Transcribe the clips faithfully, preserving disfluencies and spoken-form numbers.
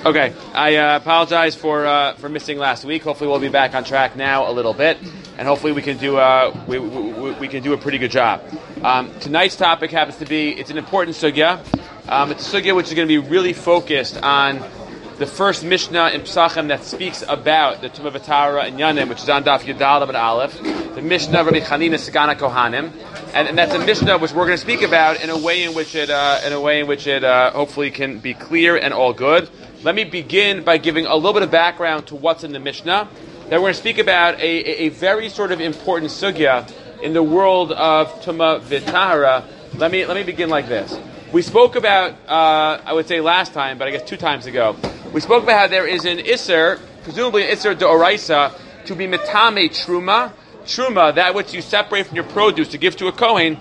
Okay, I uh, apologize for uh, for missing last week. Hopefully, we'll be back on track now a little bit, and hopefully, we can do uh, we, we, we can do a pretty good job. Um, tonight's topic happens to be it's an important sugya. Um, it's a sugya which is going to be really focused on the first Mishnah in Pesachim that speaks about the Tumah V'Tahara and Yanim, which is on Daf Yudal Abed Aleph, the Mishnah of Rabbi Chanina Segana Kohanim, and, and that's a Mishnah which we're going to speak about in a way in which it uh, in a way in which it uh, hopefully can be clear and all good. Let me begin by giving a little bit of background to what's in the Mishnah. Then we're going to speak about a, a, a very sort of important sugya in the world of Tumah V'Tahara. Let me let me begin like this. We spoke about, uh, I would say last time, but I guess two times ago, we spoke about how there is an Isser, presumably an Isser D'Oraisa, to be Metame Truma. Truma, that which you separate from your produce to give to a Kohen,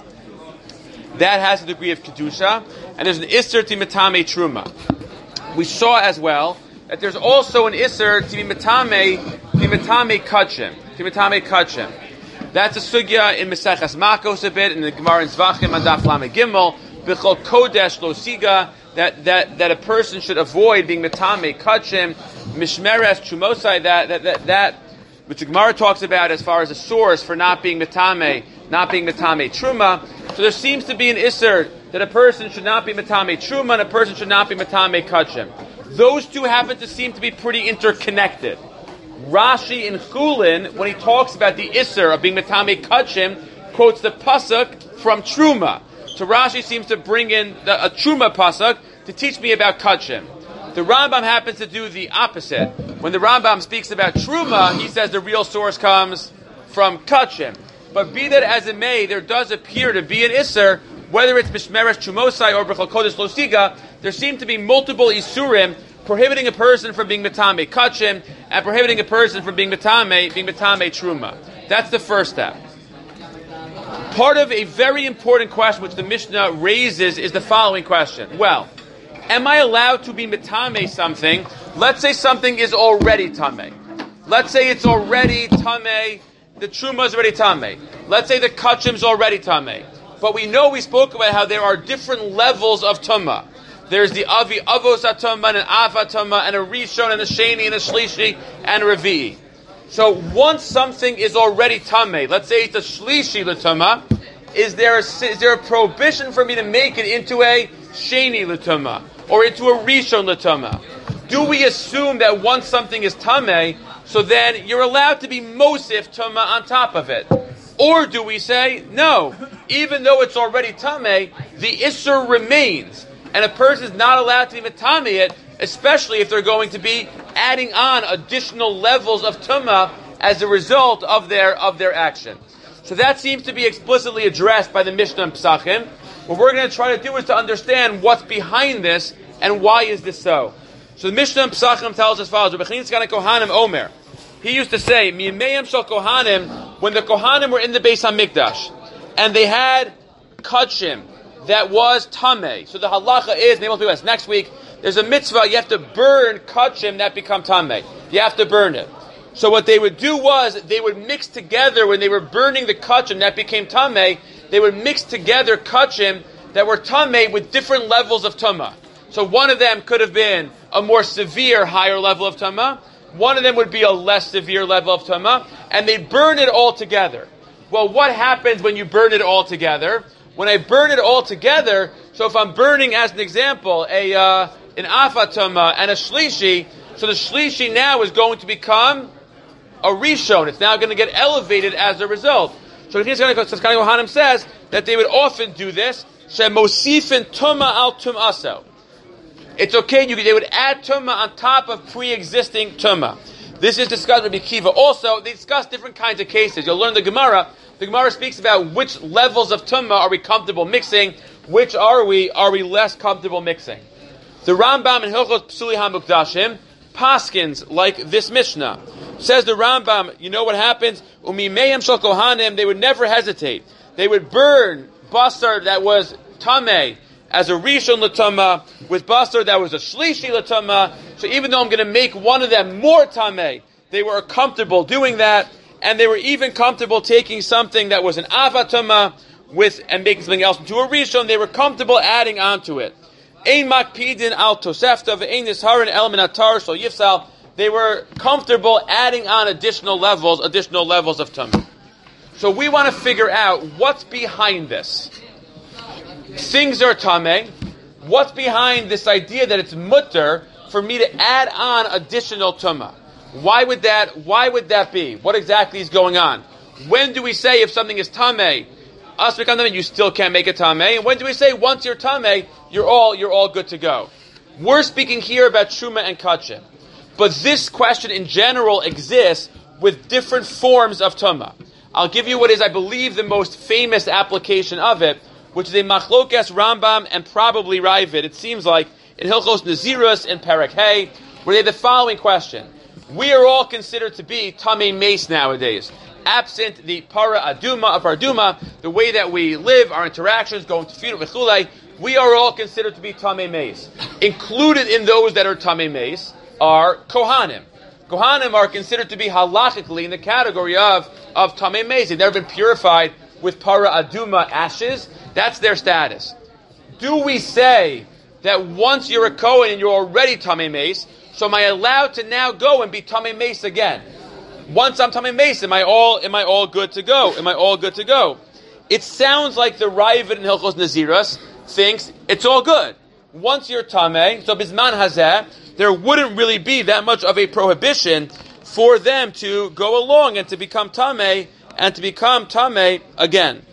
that has a degree of Kedusha, and there's an Isser to Metame Truma. We saw as well that there's also an Isser to be Metame, to be Metame Kachim, to be Metame Kachim. That's a sugya in Maseches Makos a bit, in the Gemara in Zvachim and Daf Lamed Gimel, B'chol Kodesh Lo Siga, that, that, that a person should avoid being Metame Kachim, Mishmeres Chumosai, that, that, that, that, which the Gemara talks about as far as a source for not being Metame, not being Metame Truma. So there seems to be an Isser that a person should not be Metame Truma and a person should not be Metame Kachim. Those two happen to seem to be pretty interconnected. Rashi in Chulin, when he talks about the Isser of being Metame Kachim, quotes the Pasuk from Truma. So Rashi seems to bring in the, a Truma Pasuk to teach me about Kachim. The Rambam happens to do the opposite. When the Rambam speaks about Truma, he says the real source comes from Kachim. But be that as it may, there does appear to be an Isser, whether it's Mishmeres Chumosai or B'chol Kodesh Lo Siga, there seem to be multiple Isurim prohibiting a person from being Metame Kachim and prohibiting a person from being Metame, being Metame Truma. That's the first step. Part of a very important question which the Mishnah raises is the following question. Well, am I allowed to be Metame something? Let's say something is already Tameh. Let's say it's already Tameh, the Truma is already Tameh. Let's say the Kachim is already Tameh. But we know we spoke about how there are different levels of Tumah. There's the Avi Avos HaTumah and an Av HaTumah and a Rishon and a Sheni and a Shlishi and a Revi'i. So once something is already Tameh, let's say it's a Shlishi L'Tumah, is there a, is there a prohibition for me to make it into a Sheni L'Tumah or into a Rishon L'Tumah? Do we assume that once something is Tameh, so then you're allowed to be Mosif Tumah on top of it? Or do we say, no, even though it's already Tameh, the Isser remains, and a person is not allowed to be Metame it, especially if they're going to be adding on additional levels of Tumah as a result of their of their action. So that seems to be explicitly addressed by the Mishnah in Pesachim. What we're going to try to do is to understand what's behind this and why is this so. So the Mishnah in Pesachim tells us as follows: Rabbi Chanina Segana Kohanim Omer. He used to say, "Mi'meim shel Kohanim," when the Kohanim were in the Beis Hamikdash and they had Kachim that was Tameh. So the halacha is, and they will do this next week, there's a mitzvah, you have to burn Kachim that become Tameh. You have to burn it. So what they would do was, they would mix together, when they were burning the Kachim that became Tameh, they would mix together Kachim that were Tameh with different levels of Tumah. So one of them could have been a more severe, higher level of Tumah. One of them would be a less severe level of Tumah. And they'd burn it all together. Well, what happens when you burn it all together? When I burn it all together, so if I'm burning, as an example, a uh, an Afatuma and a Shlishi, so the Shlishi now is going to become a Rishon. It's now going to get elevated as a result. So Segana Kohanim says that they would often do this. Shemosifin Tuma al Tumaso. It's okay, you, they would add Tumah on top of pre-existing Tumah. This is discussed with Rabbi Kiva. Also, they discuss different kinds of cases. You'll learn the Gemara. The Gemara speaks about which levels of Tumah are we comfortable mixing, which are we are we less comfortable mixing. The Rambam in Hilchos Psuli HaMukdashim paskins like this Mishnah. Says the Rambam, you know what happens? Umimeim shel Kohanim, they would never hesitate. They would burn basar that was Tameh as a Rishon L'Tumah, with basar that was a Shlishi L'Tumah. So even though I'm going to make one of them more Tameh, they were comfortable doing that, and they were even comfortable taking something that was an Avatuma with and making something else into a Rishon. They were comfortable adding onto it. Ein makpidin al tosefta ve'ein nisharin el min atar shel yifsal. They were comfortable adding on additional levels, additional levels of tumah. So we want to figure out what's behind this. Things are tameh. What's behind this idea that it's mutter for me to add on additional tumah? Why would that? Why would that be? What exactly is going on? When do we say if something is tameh, us become tameh, you still can't make it tameh? And when do we say once you're tameh, you're all you're all good to go? We're speaking here about truma and kachim, but this question in general exists with different forms of tumah. I'll give you what is, I believe, the most famous application of it, which is a machlokes Rambam and probably Ravid. It seems like in Hilchos Nazirus and Perek Hay, where they have the following question: we are all considered to be tamei meis nowadays. Absent the para aduma of our duma, the way that we live, our interactions, going to funeral, v'chulei, we are all considered to be tamei meis. Included in those that are tamei meis are kohanim. Kohanim are considered to be halachically in the category of of tamei meis. They've never been purified with para aduma ashes. That's their status. Do we say that once you're a kohen and you're already tamei meis, so am I allowed to now go and be tamei meis again? Once I'm tamei meis, am I all am I all good to go? Am I all good to go? It sounds like the Ravid in Hilchos Naziras thinks it's all good. Once you're tamei, so bisman hazeh, there wouldn't really be that much of a prohibition for them to go along and to become tamei and to become tamei again.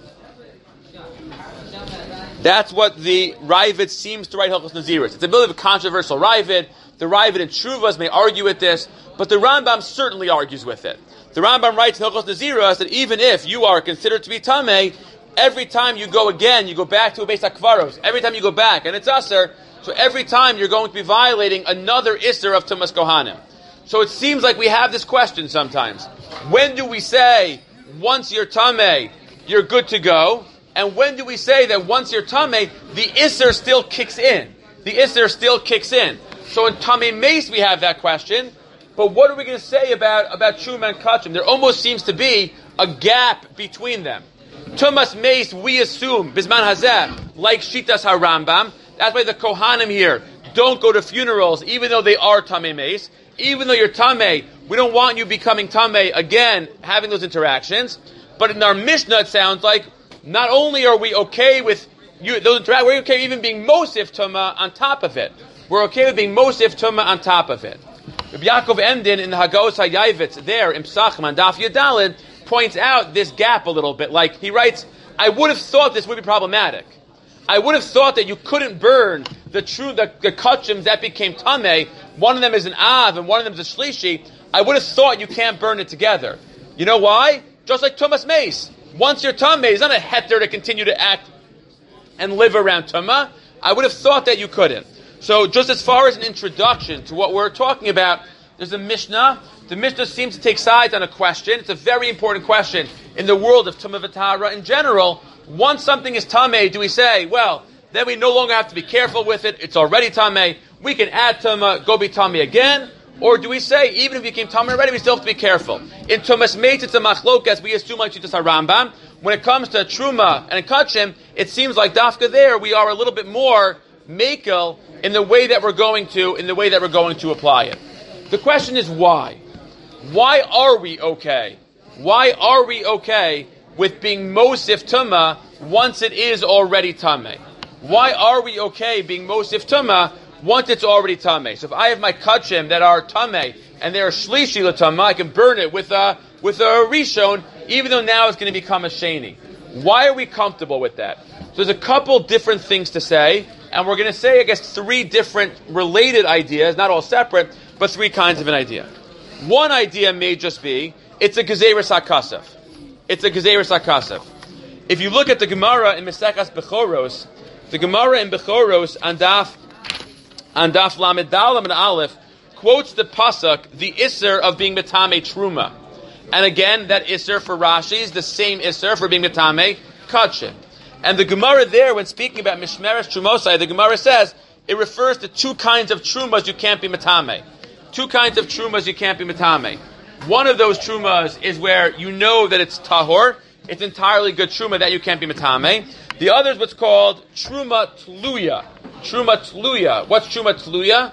That's what the Ravid seems to write Hilchos Naziris. It's a bit of a controversial Ravid. The Ravid and Shuvas may argue with this, but the Rambam certainly argues with it. The Rambam writes in Hilchos Naziris that even if you are considered to be tamei, every time you go again, you go back to a Beis HaKvaros. Every time you go back, and it's aser, so every time you're going to be violating another isser of Tumas Kohanim. So it seems like we have this question sometimes. When do we say, once you're tamei, you're good to go? And when do we say that once you're tamei, the isser still kicks in? The isser still kicks in. So in tamei meis we have that question, but what are we going to say about, about truma and kachim? There almost seems to be a gap between them. Tumas meis, we assume, bisman hazeh, like shitas harambam. That's why the kohanim here don't go to funerals, even though they are tamei meis. Even though you're tamei, we don't want you becoming tamei again, having those interactions. But in our Mishnah, it sounds like not only are we okay with you, those interactions, we're okay even being mosif tuma on top of it. We're okay with being mosif tuma on top of it. Rabbi Yaakov Emden in the Hagos HaYayvitz there in Psachim on Daf Yudalid points out this gap a little bit. Like he writes, I would have thought this would be problematic. I would have thought that you couldn't burn the true the, the kachim that became tamei. One of them is an av and one of them is a shlishi. I would have thought you can't burn it together. You know why? Just like tumas meis. Once you're tamei, it's not a heter to continue to act and live around tumah. I would have thought that you couldn't. So just as far as an introduction to what we're talking about, there's a Mishnah. The Mishnah seems to take sides on a question. It's a very important question in the world of tumah v'tahara in general. Once something is tamei, do we say, well, then we no longer have to be careful with it, it's already tamei, we can add tumah, go be tamei again? Or do we say, even if you became tamei already, we still have to be careful? In tumas meis, it's a machlokas, we assume like Shitas HaRambam. When it comes to truma and kachim, it seems like dafka there, we are a little bit more makel in the way that we're going to, in the way that we're going to apply it. The question is why? Why are we okay? Why are we okay with being mosif tumah once it is already tamei? Why are we okay being mosif tumah once it's already tamei? So if I have my kachim that are tamei and they're shlishi l'tamah, I can burn it with a with a rishon, even though now it's going to become a sheni. Why are we comfortable with that? So there's a couple different things to say, and we're going to say, I guess, three different related ideas, not all separate, but three kinds of an idea. One idea may just be, it's a gezeirus hakasaf. It's a gezeirus hakasaf. If you look at the Gemara in Mesechas Bechoros, the Gemara in Bechoros on Daf, on Daf Lamed Dalam and Aleph, quotes the pasuk, the isser of being metame truma. And again, that isser for Rashi is the same isser for being metame kachim. And the Gemara there, when speaking about mishmeres trumosai, the Gemara says it refers to two kinds of trumas you can't be metame. Two kinds of trumas you can't be metame. One of those trumas is where you know that it's tahor, it's entirely good truma that you can't be metame. The other is what's called truma tluya. Truma Tluya. What's Truma Tluya?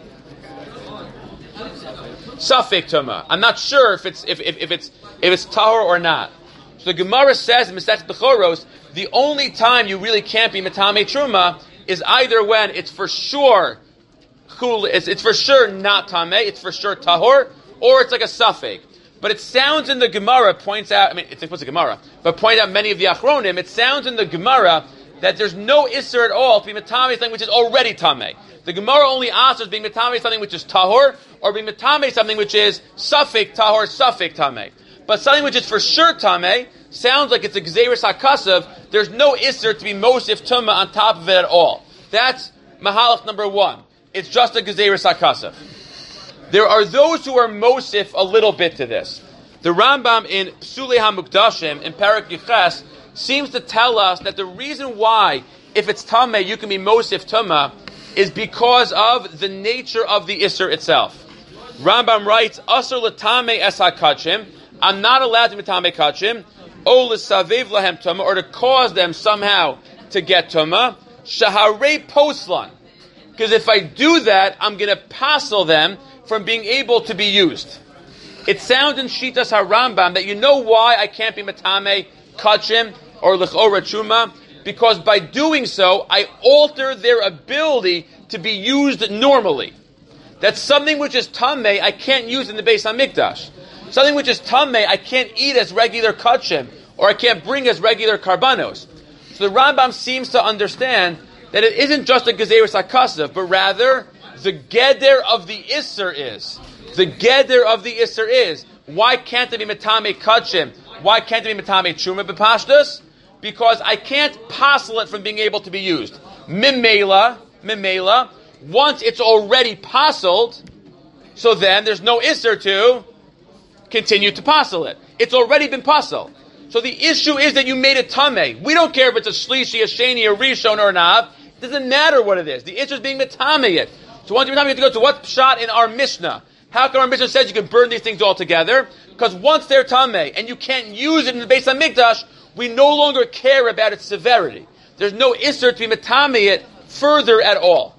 Safek Tuma. I'm not sure if it's if, if, if it's if it's tahor or not. So the Gemara says in Masechet Bechoros, the only time you really can't be Metame Truma is either when it's for sure cool, it's, it's for sure not Tameh, it's for sure tahor, or it's like a Safek. But it sounds in the Gemara, points out, I mean, it's what's a Gemara, but point out many of the Achronim, it sounds in the Gemara that there's no Isser at all to be Metame something which is already Tameh. The Gemara only asks being Metame something which is tahor, or being Metame something which is Safek tahor, Safek Tameh. But something which is for sure Tameh sounds like it's a Gzeirus HaKasav. There's no Isser to be Mosif Tumah on top of it at all. That's Mahalach number one. It's just a Gzeirus HaKasav. There are those who are Mosif a little bit to this. The Rambam in Psulei HaMukdashim, in Parak Yiches, seems to tell us that the reason why, if it's Tameh, you can be Mosif Tumah, is because of the nature of the Isser itself. Rambam writes, Asr l'tameh es HaKachim, I'm not allowed to be Metame Kachim, O l'savev lahem Tumah, or to cause them somehow to get Tumah, Shaharei Poslan. Because if I do that, I'm going to passel them from being able to be used. It sounds in Shitas HaRambam that you know why I can't be Metame Kachim or L'chora Truma, because by doing so, I alter their ability to be used normally. That's something which is Tameh, I can't use in the Beis HaMikdash. Something which is Tameh, I can't eat as regular Kachim, or I can't bring as regular Karbanos. So the Rambam seems to understand that it isn't just a Gezeiros HaKasav, but rather, the Geder of the Isser is. The Geder of the Isser is. Why can't it be Metame Kachim? Why can't it be Metame Truma B'Pashtus? Because I can't passel it from being able to be used. Mimela, Mimela, once it's already passeled, so then there's no Isser to continue to passel it. It's already been passeled. So the issue is that you made it Tameh. We don't care if it's a Shlishi, a Sheni, a Rishon, or an Av. It doesn't matter what it is. The issue is being Metame it. So once you're Metame, you have to go to what shot in our Mishnah. How come our Mishnah says you can burn these things all together? Because once they're Tameh, and you can't use it in the Beis HaMikdash, we no longer care about its severity. There's no Isser to be Metame it further at all.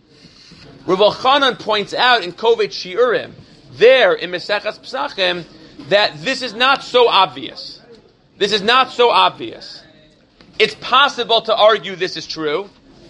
Rav Elchanan points out in Kovet Shiurim, there in Mesechas Pesachim, that this is not so obvious. This is not so obvious. It's possible to argue this is true.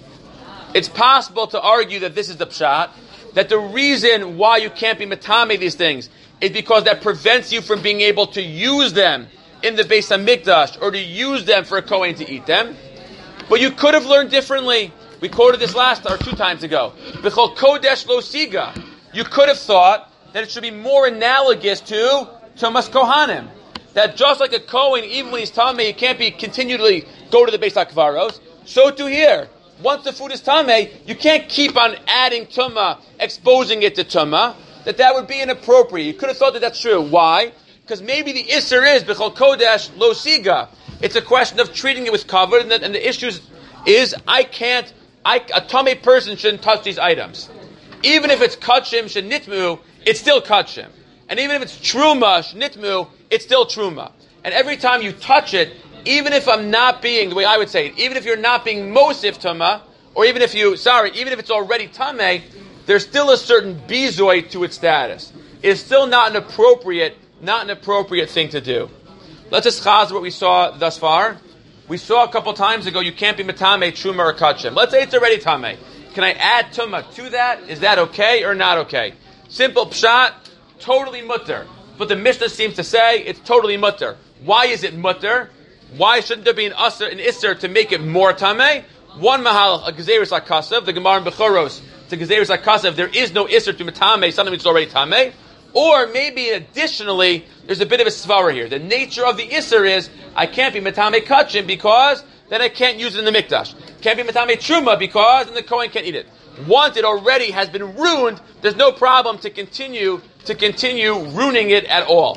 It's possible to argue that this is the pshat, that the reason why you can't be metame these things is because that prevents you from being able to use them in the Beis HaMikdash, or to use them for a Kohen to eat them. But you could have learned differently. We quoted this last, or two times ago. B'chol kodesh lo siga. You could have thought that it should be more analogous to Tumas Kohanim. That just like a Kohen, even when he's Tameh, he can't be continually go to the Beis HaKvaros. So too here. Once the food is Tameh, you can't keep on adding Tumah, exposing it to Tumah. That that would be inappropriate. You could have thought that that's true. Why? Because maybe the Isser is B'chol Kodesh Lo Siga. It's a question of treating it with cover, and the, and the issue is I can't, I, a Tameh person shouldn't touch these items. Even if it's Kachim Shenitmu, it's still Kachim. And even if it's Truma Shenitmu, it's still Truma. And every time you touch it, even if I'm not being, the way I would say it, even if you're not being Mosif Tumah, or even if you, sorry, even if it's already Tameh, there's still a certain bizoy to its status. It's still not an appropriate, not an appropriate thing to do. Let's just chaz what we saw thus far. We saw a couple times ago, you can't be Metame, Truma, or Kachim. Let's say it's already Tameh. Can I add Tumah to that? Is that okay or not okay? Simple pshat, totally mutter. But the Mishnah seems to say it's totally mutter. Why is it mutter? Why shouldn't there be an usher, an isser to make it more tameh? One mahal, a gezeiros hakasav, the Gemara in Bechoros, to gezeiros hakasav, there is no isser to metame, something which is already tameh. Or maybe additionally, there's a bit of a svara here. The nature of the isser is, I can't be metame kachim because then I can't use it in the mikdash. Can't be metame truma because then the kohen can't eat it. Once it already has been ruined, there's no problem to continue to continue ruining it at all.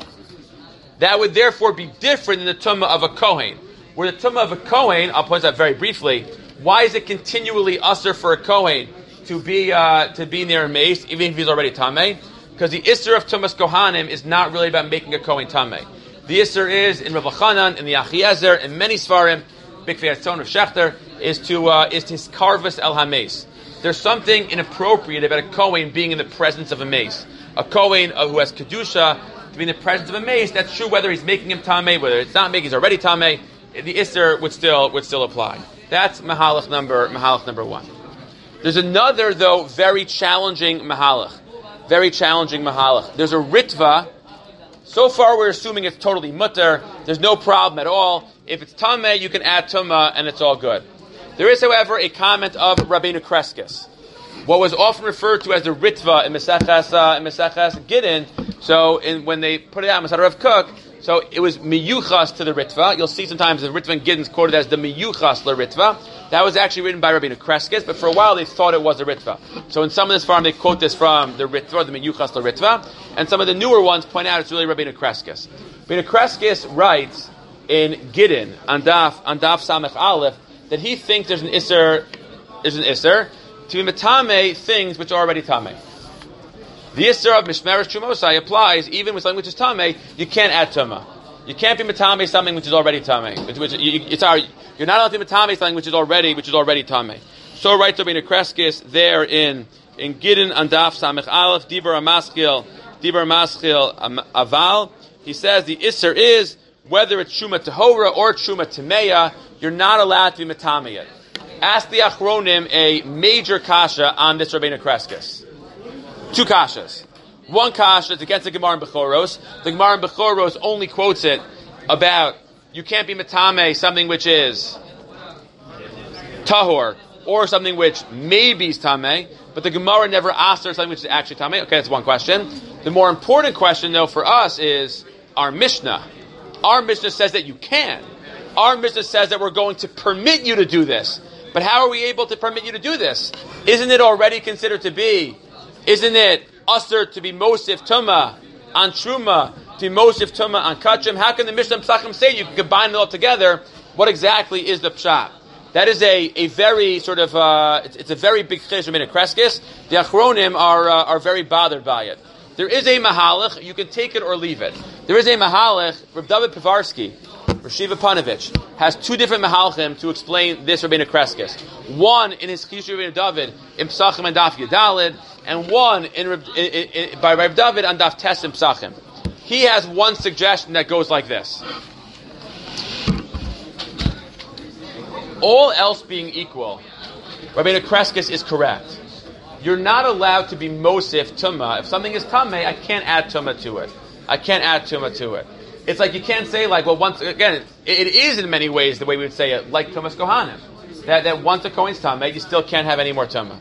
That would therefore be different than the tumah of a kohen. Where the tumah of a kohen, I'll point out very briefly, why is it continually usher for a kohen to be uh, to be near a mace, even if he's already tameh? Because the isser of tumas kohanim is not really about making a kohen tameh. The isser is in Rav Elchanan, in the Achiezer, in many svarim, Big Feyatzon of Shechter, is to uh, is tiskarvus el hames. There's something inappropriate about a Kohen being in the presence of a mace. A Kohen uh, who has kedusha to be in the presence of a mace. That's true whether he's making him tamei, whether it's not making, he's already tamei. The isser would still would still apply. That's mahalach number mahalach number one. There's another though very challenging mahalach, very challenging mahalach. There's a ritva. So far we're assuming it's totally mutter. There's no problem at all. If it's tamei, you can add tumah and it's all good. There is, however, a comment of Rabbeinu Kreskes, what was often referred to as the ritva in Meseches uh, in Meseches Gittin. So in, when they put it out in Masad Rav Kook, so it was miyuchas to the ritva. You'll see sometimes the ritva in Gittin is quoted as the miyuchas la ritva. That was actually written by Rabbeinu Kreskes, but for a while they thought it was the ritva. So in some of this farm they quote this from the ritva, or the miyuchas la ritva, and some of the newer ones point out it's really Rabbeinu Kreskes. Rabbeinu Kreskes writes in Gittin on Daf on Daf Samech Aleph that he thinks there's an isser, there's an isser to be metame things which are already tamei. The isser of mishmeres chumosai applies even with something which is tamei. You can't add tumah. You can't be metame something which is already tamei. Which, which you, it's our, you're not allowed to be metame something which is already which is already tamei. So writes Rabbeinu Kreskes there in in Gittin on Daf Samech Aleph Dibar Amaschil Dibar Amaschil Aval. He says the isser is whether it's Shuma Tahora or Shuma Tameya, you're not allowed to be Matamiyat. Ask the Achronim a major kasha on this Rabbeinu Kreskes. Two kashas. One kasha is against the Gemara in Bechoros. The Gemara in Bechoros only quotes it about you can't be Matame something which is Tahor or something which maybe is Tameh, but the Gemara never asks her something which is actually Tameh. Okay, that's one question. The more important question, though, for us is our Mishnah. Our Mishnah says that you can. Our Mishnah says that we're going to permit you to do this. But how are we able to permit you to do this? Isn't it already considered to be, isn't it usher to be Mosif Tumah on Truma, to be Mosif Tumah on Kachim? How can the Mishnah and Psachim say you can combine it all together? What exactly is the Pshat? That is a, a very sort of, uh, it's, it's a very big chiddush in Kreskes. The Achronim are, uh, are very bothered by it. There is a mahalach, you can take it or leave it. There is a mahalach, Reb David Pivarsky, Rashiva Panovich, has two different mahalachim to explain this Rabbeinu Kreskes. One in his Chiddush Rabbeinu David, in Psachim and Daf Yudalid, and one in, in, in, in, by Reb David on Daf Tes and Psachim. He has one suggestion that goes like this. All else being equal, Rabbeinu Kreskes is correct. You're not allowed to be Mosif Tumah. If something is Tameh, I can't add Tumah to it. I can't add Tumah to it. It's like you can't say like, well, once, again, it, it is in many ways the way we would say it, like Tumas Kohanim. That, that once a Kohen's Tameh, you still can't have any more Tumah.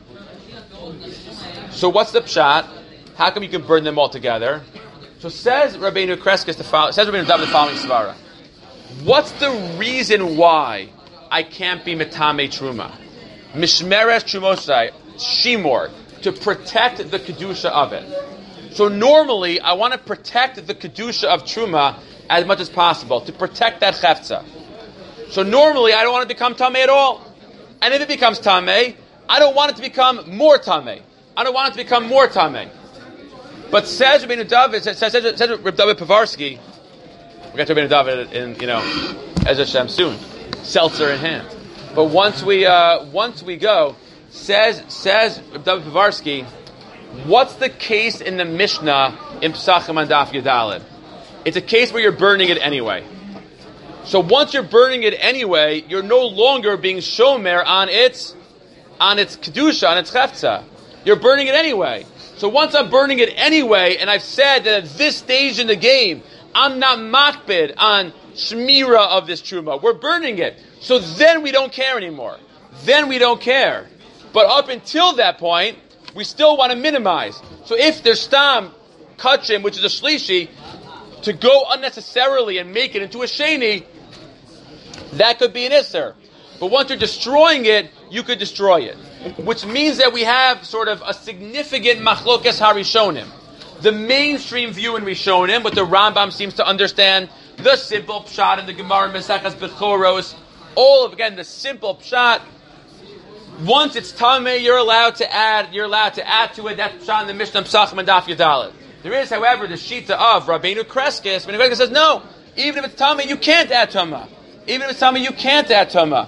So what's the Pshat? How come you can burn them all together? So says Rabbeinu Kreskes, the follow, says Rabbeinu David the following Svara. What's the reason why I can't be Metame Truma? Mishmeres Trumosai, Shimor, to protect the Kedusha of it. So normally, I want to protect the Kedusha of Truma as much as possible, to protect that Chefza. So normally, I don't want it to become Tameh at all. And if it becomes Tameh, I don't want it to become more Tameh. I don't want it to become more Tameh. But says Rabbeinu David, says, says, says, says Rabbi David Pivarsky, we'll get to Rabbeinu David in, you know, as Hashem soon, seltzer in hand. But once we, uh, once we go, says, says Rabbi David Pivarsky, what's the case in the Mishnah in Psachim and Daf Yudalid? It's a case where you're burning it anyway. So once you're burning it anyway, you're no longer being shomer on its, on its kedusha, on its chefza. You're burning it anyway. So once I'm burning it anyway, and I've said that at this stage in the game, I'm not makbid on shmira of this truma. We're burning it. So then we don't care anymore. Then we don't care. But up until that point, we still want to minimize. So if there's stam kachim, which is a shlishi, to go unnecessarily and make it into a sheni, that could be an isser. But once you're destroying it, you could destroy it. Which means that we have sort of a significant machlokes harishonim. The mainstream view in Rishonim, what the Rambam seems to understand, the simple pshat in the Gemara Mesachas Bechoros, all of, again, the simple pshat. Once it's tameh, you're allowed to add, you're allowed to add to it. That's pshat in the Mishnah Psachim and Daf Yudalid. There is, however, the shita of Rabbeinu Kreskes. Rabbeinu Kreskes says, no, even if it's tameh, you can't add tamah. Even if it's tameh, you can't add tamah.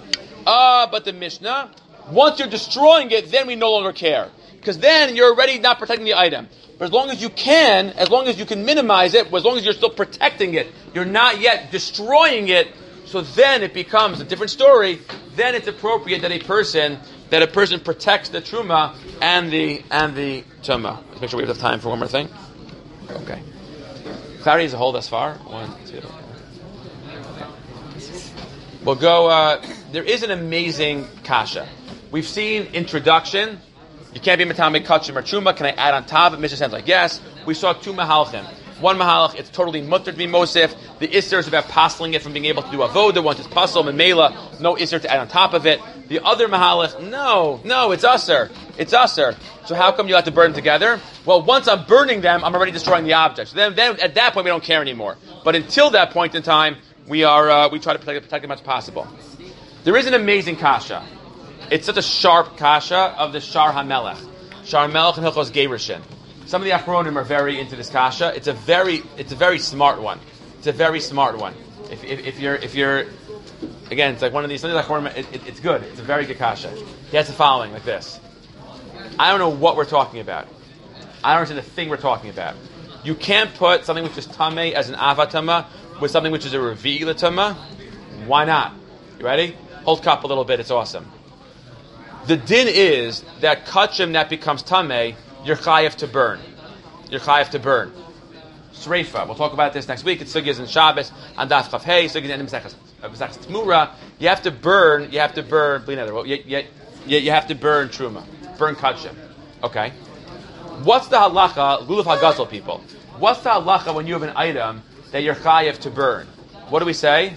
Ah, uh, but the Mishnah, once you're destroying it, then we no longer care. Because then you're already not protecting the item. But as long as you can, as long as you can minimize it, as long as you're still protecting it, you're not yet destroying it, so then it becomes a different story. Then it's appropriate that a person that a person protects the truma and the and the tumah. Let's make sure we have time for one more thing. Okay. Clarity as a whole thus far. One, two. Okay. We'll go. Uh, there is an amazing kasha. We've seen introduction. You can't be matame kachim or truma. Can I add on top? It Mishnah sounds like yes. We saw two mahalchim. One mahalach, it's totally mutter to be mosif. The isser is about passing it from being able to do avoda. Once it's pasal and mela, no isser to add on top of it. The other mahalach, no, no, it's usser. It's usser. So how come you have to burn them together? Well, once I'm burning them, I'm already destroying the object. So then, then at that point, we don't care anymore. But until that point in time, we are uh, we try to protect, protect it as much as possible. There is an amazing kasha. It's such a sharp kasha of the Shar HaMelech. Shar HaMelech and Hilchos Gerushin. Some of the Achronim are very into this kasha. It's a very, it's a very smart one. It's a very smart one. If, if, if you're, if you're, again, it's like one of these. Some of the Achronim, it, it, it's good. It's a very good kasha. He has the following like this. I don't know what we're talking about. I don't understand the thing we're talking about. You can't put something which is tameh as an avatama with something which is a revi l'tama. Why not? You ready? Hold cup a little bit. It's awesome. The din is that kachim that becomes tameh, you're chayav to burn. You're chayav to burn. Sreifa. We'll talk about this next week. It's sugyas and Shabbos and Daf Chav Hey. Sugyas and Mesechus Tmura. You have to burn. You have to burn. Well, you, you, you have to burn truma. Burn kachim. Okay. What's the halacha? Lulav hagazol people. What's the halacha when you have an item that you're chayav to burn? What do we say?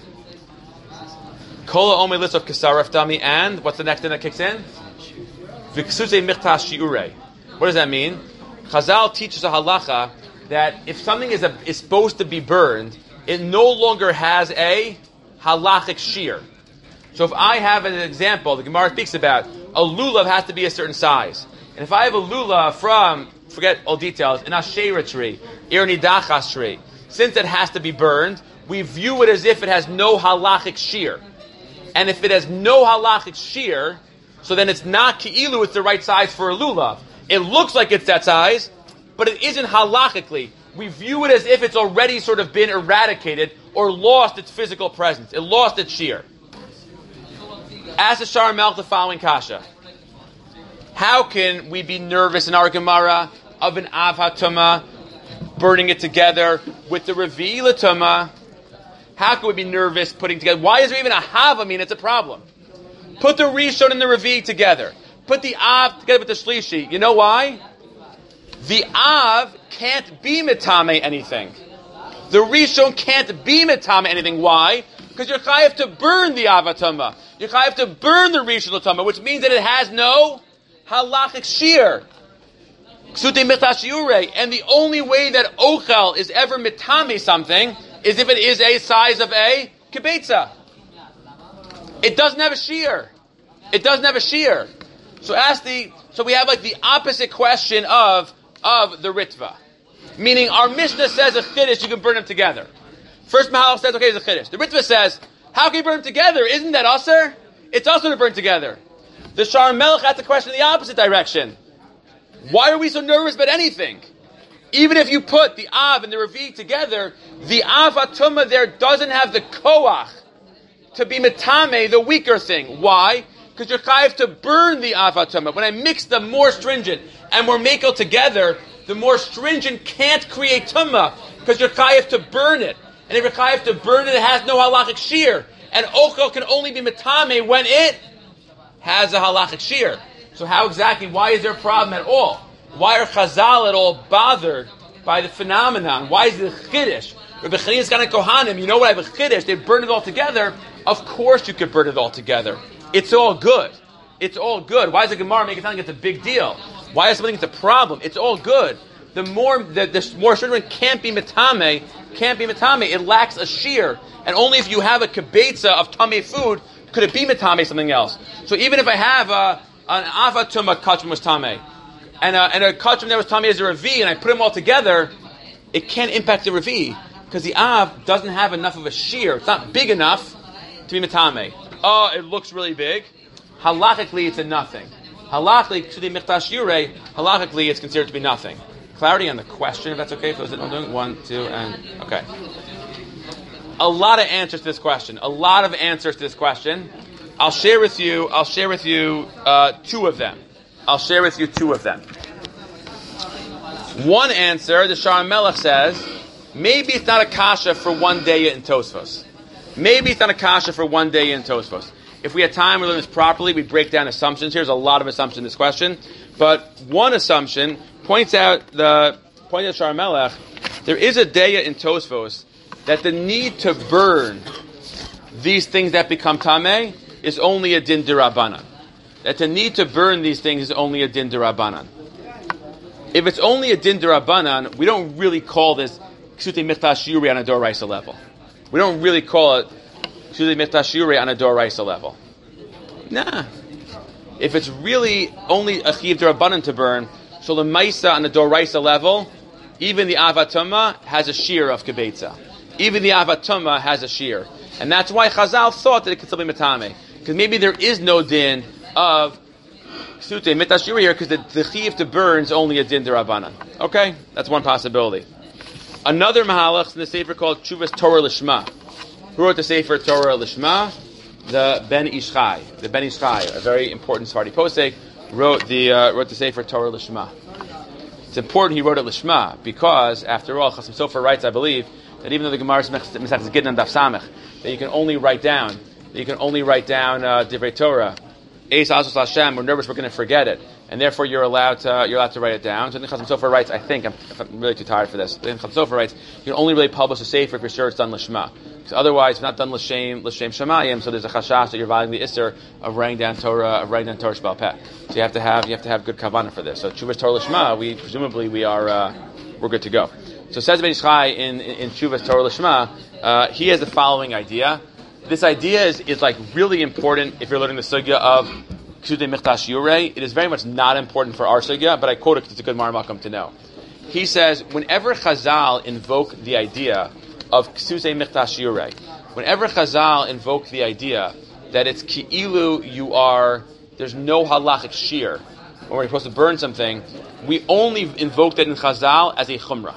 Kola omei lisov kesaref dami, and what's the next thing that kicks in? V'ksuzei michtas shiurei. What does that mean? Chazal teaches a halacha that if something is a, is supposed to be burned, it no longer has a halachic shear. So if I have an example, the Gemara speaks about a lulav has to be a certain size, and if I have a lulav from, forget all details, an ashera tree, irnidachas tree, since it has to be burned, we view it as if it has no halachic shear. And if it has no halachic shear, so then it's not ki'ilu, it's the right size for a lulav. It looks like it's that size, but it isn't halachically. We view it as if it's already sort of been eradicated or lost its physical presence. It lost its shear. Ask the Shar HaMelech the following kasha. How can we be nervous in our Gemara of an av hatuma, burning it together with the revi l'tuma? How can we be nervous putting together? Why is there even a hava? I mean, it's a problem. Put the rishon and the revi together. Put the av together with the shlishi. You know why? The av can't be mitame anything. The rishon can't be mitame anything. Why? Because you're chayav to burn the avatama. You're chayav to burn the rishon l'tama, which means that it has no halachic shear. Ksute michtas shiurei. And the only way that ochel is ever mitame something is if it is a size of a kibetza. It doesn't have a shear. It doesn't have a shear. So ask the. So we have like the opposite question of of the ritva, meaning our Mishnah says a chiddush you can burn them together. First Mahalach says okay, it's a chiddush. The ritva says how can you burn them together? Isn't that usher? It's also to burn together. The Shar HaMelech asks the question in the opposite direction. Why are we so nervous about anything? Even if you put the av and the revi together, the av atuma there doesn't have the koach to be metame, the weaker thing. Why? Because you're chayav to burn the av atuma. When I mix them more stringent and more makel together, the more stringent can't create tumah because you're chayav to burn it. And if you're chayav to burn it, it has no halachic shear. And ochel can only be metame when it has a halachic shear. So how exactly, why is there a problem at all? Why are Chazal at all bothered by the phenomenon? Why is it a chiddush? Rabbi Chanina's got a kohanim, you know what, I have a chiddush, they burn it all together. Of course you could burn it all together. It's all good. It's all good. Why does the Gemara make it sound like it's a big deal? Why is something it's a problem? It's all good. The more, the, the more children can't be metame, can't be metame. It lacks a shear. And only if you have a kibetza of tameh food, could it be metame something else. So even if I have a, an avatuma kachim was tameh, and a, and a kachim that was tameh as a revi, and I put them all together, it can't impact the revi, because the av doesn't have enough of a shear. It's not big enough to be metame. oh, it looks really big. Halachically, it's a nothing. Halachically, halachically, it's considered to be nothing. Clarity on the question, if that's okay. For those that don't do it. One, two, and okay. A lot of answers to this question. A lot of answers to this question. I'll share with you. I'll share with you uh, two of them. I'll share with you two of them. One answer, the Sha'ar Melech says, maybe it's not a kasha for one day in Tosfos. Maybe it's not a kasha for one day in Tosfos. If we had time, we learn this properly. We break down assumptions. Here's a lot of assumptions in this question, but one assumption points out the point of Sha'ar Melech. There is a deya in Tosfos that the need to burn these things that become tameh is only a din d'Rabbanan. That the need to burn these things is only a din d'Rabbanan. If it's only a din d'Rabbanan, we don't really call this ksutei michtash yuri on a doraisa level. We don't really call it ksutei michtash yuri on a doraisa level. Nah. If it's really only a chiv d'Rabbanan to burn, so the maisa on the doraisa level, even the avatuma has a shear of kibetza. Even the avatuma has a shear. And that's why Chazal thought that it could still be metame. Because maybe there is no din of ksutei michtash yuri here, because the, the chiv to burn is only a din d'Rabbanan. Okay? That's one possibility. Another mahalach in the sefer called Tshuvas Torah Lishma. Who wrote the sefer Torah Lishma? The Ben Ish Chai. The Ben Ish Chai, a very important Sephardi posek, wrote the uh, wrote the sefer Torah Lishma. It's important he wrote it Lishma because, after all, Chasam Sofer writes, I believe, that even though the Gemara is Mesachas Gittin and Daf Samech, that you can only write down, that you can only write down uh, Divrei Torah. Eis Azus Hashem. We're nervous we're going to forget it, and therefore you're allowed to you're allowed to write it down. So the Chasam Sofer writes, I think I'm, I'm really too tired for this. The Chasam Sofer writes, you can only really publish a sefer if you're sure it's done Lishma. Because otherwise, it's not done l'shem l'shem shamayim. So there's a chashash that you're violating the isser of writing down Torah, of writing down Torah Sheba'al Peh. So you have to have you have to have good kavanah for this. So Tshuvas Torah Lishma, we presumably we are uh, we're good to go. So says Ben Ish Chai in in, in Tshuvas Torah Lishma, uh, he has the following idea. This idea is is like really important if you're learning the sugya of ksutei michtash yurei. It is very much not important for our sugya, but I quote it because it's a good marmakum to know. He says whenever Chazal invoke the idea of ksutei michtash yurei, whenever Chazal invoke the idea that it's ki'ilu you are, there's no halachic shear, when we're supposed to burn something, we only invoke that in Chazal as a chumrah.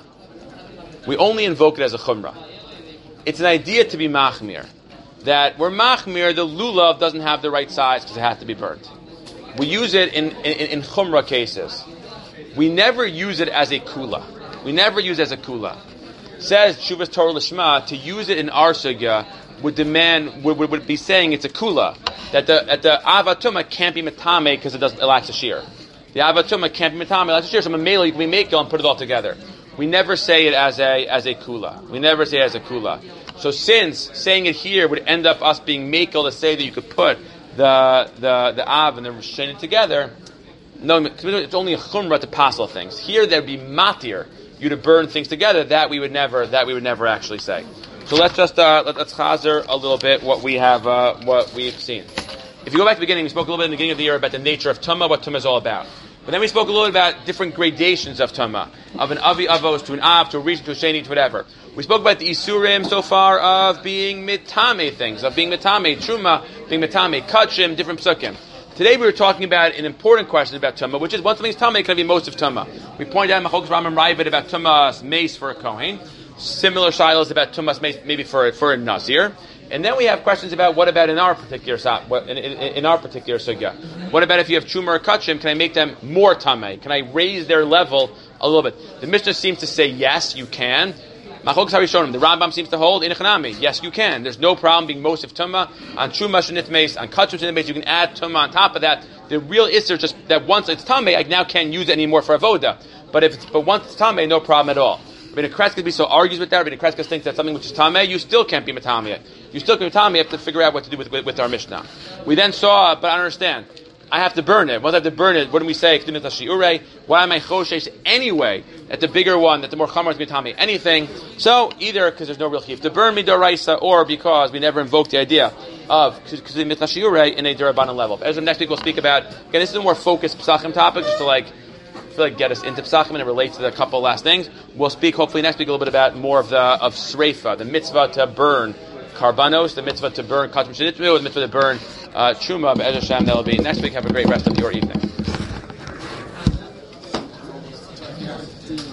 We only invoke it as a chumrah. It's an idea to be machmir, that we're machmir, the lulav doesn't have the right size because it has to be burnt. We use it in, in, in chumrah cases. We never use it as a kula. We never use it as a kula. Says Tshuvas Torah Lishma, to use it in our sugya would demand would, would, would be saying it's a kula, that the that the avatuma can't be metame because it doesn't it lacks a shear. The avatuma can't be metame, it lacks a shear. So mamela you can be mekel and put it all together. We never say it as a as a kula. We never say it as a kula. So since saying it here would end up us being mekel to say that you could put the the the av and the rishonim together, no, it's only a chumrah to passel things. Here there'd be matir, you to burn things together. That we would never that we would never actually say. So let's just uh, let, let's chazer a little bit what we have uh, what we've seen. If you go back to the beginning, we spoke a little bit in the beginning of the year about the nature of tumah, what tumah is all about. But then we spoke a little bit about different gradations of tumah, of an avi avos to an av to a rishon to a sheni to whatever. We spoke about the isurim so far of being mitame things, of being mitame truma, being mitame kachim, different psukim. Today we were talking about an important question about tumah, which is once something's tumah, it can be most of tumah. We pointed out in Machlokas Rambam Ravid about tumah's mace for a kohen. Similar shilohs about tumah's mace maybe for for a nazir. And then we have questions about what about in our particular in, in, in our particular sugya. What about if you have truma or kachim? Can I make them more tamei? Can I raise their level a little bit? The Mishnah seems to say yes, you can. Machlokas Harishonim, the Rambam seems to hold in Echanami. Yes, you can. There's no problem being most of tumah on truma shenit mace on kachim shenit mace. You can add tumah on top of that. The real issue is just that once it's tamei, I now can't use it anymore for avoda. But if it's, but once it's tamei, no problem at all. Rabbeinu Kreskas so argues with that. Rabbeinu Kreskas thinks that something which is tamei, you still can't be matame yet. You still can't be matame. You have to figure out what to do with, with, with our Mishnah. We then saw, but I understand. I have to burn it. Once I have to burn it, what do we say? Why am I choshesh anyway? That the bigger one, that the more chamor is mitame anything. So either because there's no real chiyuv to burn midoraisa, or because we never invoked the idea of because in a derabanan level. As of next week, we'll speak about. Again, this is a more focused psachim topic, just to like. feel like get us into Psachim, and it relates to the couple last things. We'll speak hopefully next week a little bit about more of the of Sreifa, the mitzvah to burn karbanos, the mitzvah to burn kachim shenitzvu, the mitzvah to burn uh, truma. Be'ez Hashem, that will be next week. Have a great rest of your evening.